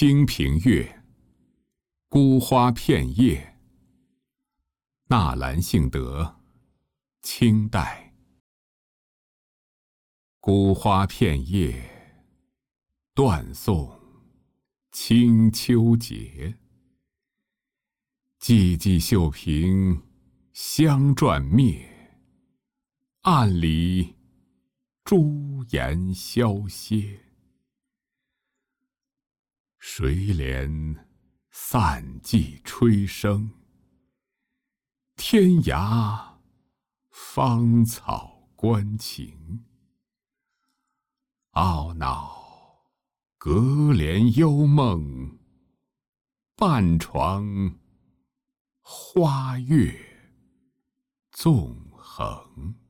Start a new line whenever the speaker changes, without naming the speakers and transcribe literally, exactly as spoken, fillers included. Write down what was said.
清平乐，孤花片叶。纳兰性德，清代。孤花片叶，断送清秋节。寂寂绣屏香篆灭，暗里朱颜消歇。谁怜散骑吹笙，天涯芳草关情。懊恼隔帘幽梦，半床花月纵横。